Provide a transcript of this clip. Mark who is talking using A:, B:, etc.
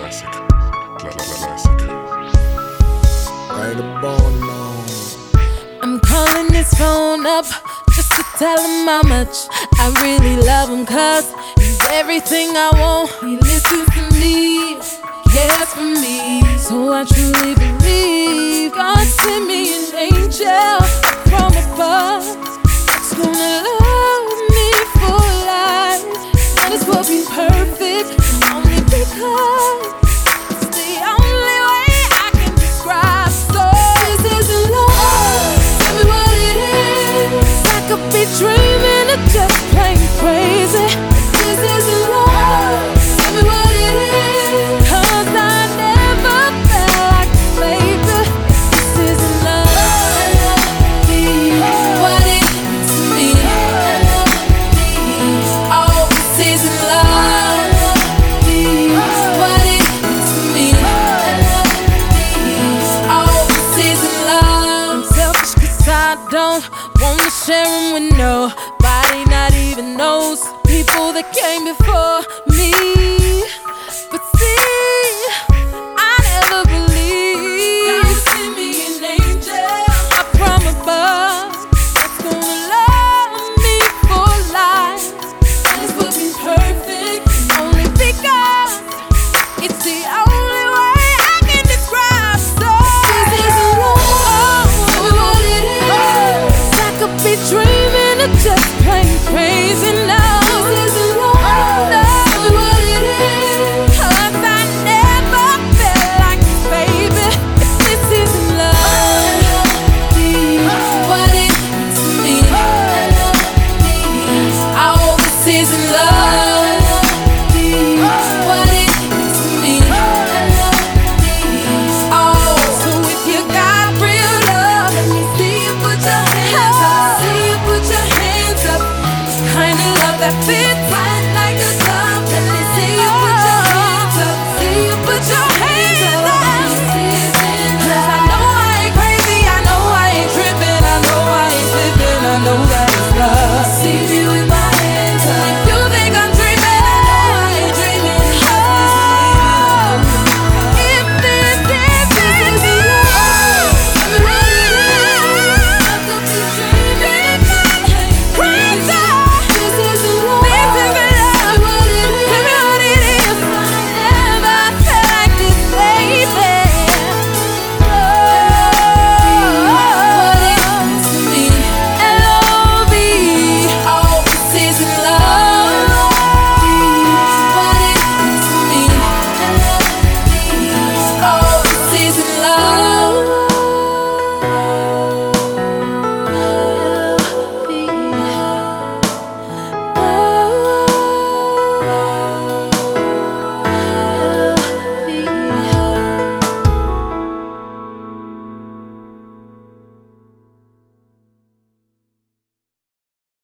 A: Classic. Classic.
B: Right about now.
C: I'm calling his phone up just to tell him how much I really love him, 'cause he's everything I want. He listens to me, cares for me, so I truly believe God sent me an angel from above that's gonna love me for life. And it's will be perfect only because it's the only way I can describe. So this isn't love. Tell me what it is. I could be dreaming or just plain crazy. This isn't love. Tell me what it is. 'Cause I never felt like this, baby. This isn't love. What it is to me. Oh, this isn't love. What it is to me. Oh, this isn't love. I'm selfish 'cause I don't wanna share him with nobody, not even those people that came before me. But see, I never believed God sent me an angel up from above that's gonna love me for life. And it's looking perfect only because it's the only way I can describe. So this isn't love. Tell me what it is. I could be dreaming or just plain crazy now. This isn't love. Tell me what it is. 'Cause I never felt like this, baby. This isn't love. What it is to me. Oh, this isn't love. What it is to me. Oh, so if you got real love, let me see you put your hands up. See you put your hands up. Kind of love that fits